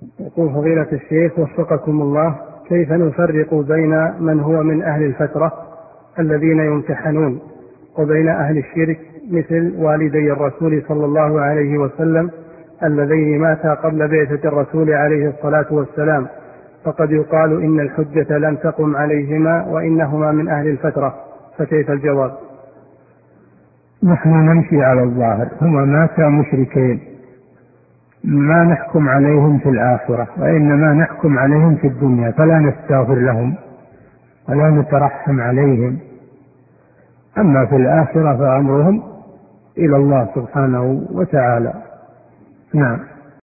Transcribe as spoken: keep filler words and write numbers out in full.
يقول فضيلة الشيخ وفقكم الله، كيف نفرق بين من هو من أهل الفترة الذين يمتحنون وبين أهل الشرك مثل والدي الرسول صلى الله عليه وسلم اللذين ماتا قبل بعثة الرسول عليه الصلاة والسلام، فقد يقال إن الحجة لم تقم عليهما وإنهما من أهل الفترة، فكيف الجواب؟ نحن نمشي على الظاهر، هما ماتا مشركين، ما نحكم عليهم في الآخرة وإنما نحكم عليهم في الدنيا، فلا نستغفر لهم ولا نترحم عليهم. أما في الآخرة فأمرهم إلى الله سبحانه وتعالى. نعم.